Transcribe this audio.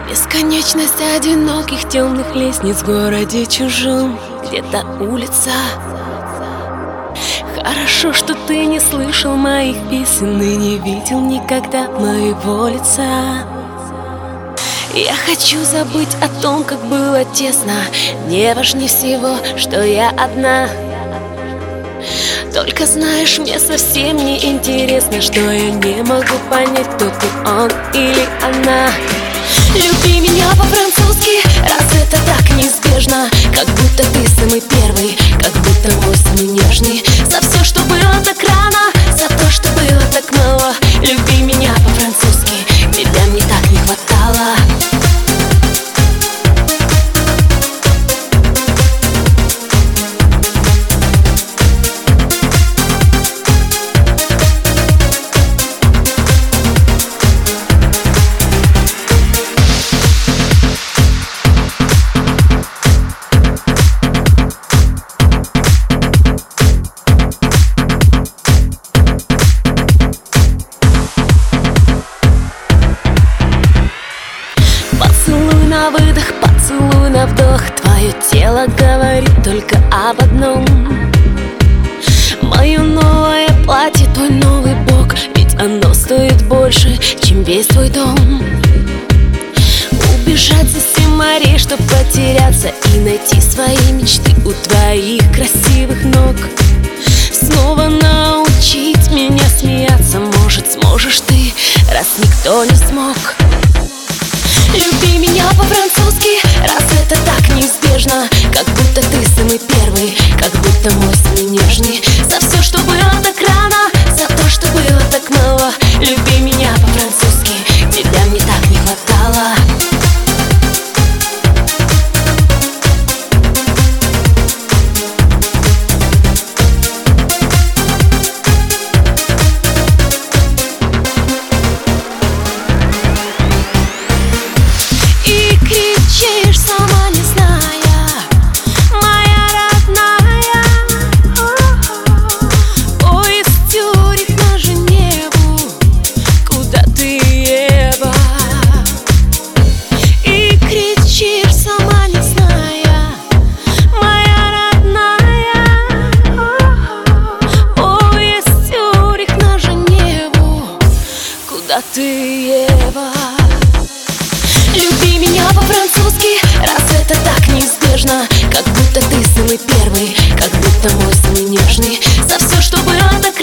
Бесконечность одиноких темных лестниц в городе чужом, где-то улица. Хорошо, что ты не слышал моих песен и не видел никогда моего лица. Я хочу забыть о том, как было тесно. Мне важнее всего, что я одна. Только знаешь, мне совсем не интересно, что я не могу понять, кто ты, он или она. Люби меня по-французски, раз это так неизбежно. Как будто ты самый первый, как будто мой самый нежный. За все, что было так рано, за то, что было так мало. Люби меня по-французски, тебя мне так не хватало. На выдох, поцелуй на вдох. Твое тело говорит только об одном. Мое новое платье, твой новый бок, ведь оно стоит больше, чем весь твой дом. Убежать за 7 морей, чтоб потеряться и найти свои мечты у твоих красивых ног. Снова научить меня смеяться, может, сможешь ты, раз никто не смог. Люби меня по-французски, раз это так неизбежно. Как будто ты самый первый, как будто мой самый нежный. За все, что было так рано, за то, что было так мало. Люби меня по-французски, тебя мне так не хватало. Сама не зная, моя родная. Поезд Цюрих на Женеву, куда ты, Ева? И кричишь, сама не зная, моя родная. Поезд Цюрих на Женеву, куда ты, Ева? Люби меня по-французски, раз это так неизбежно. Как будто ты самый первый, как будто мой самый нежный. За все, что было так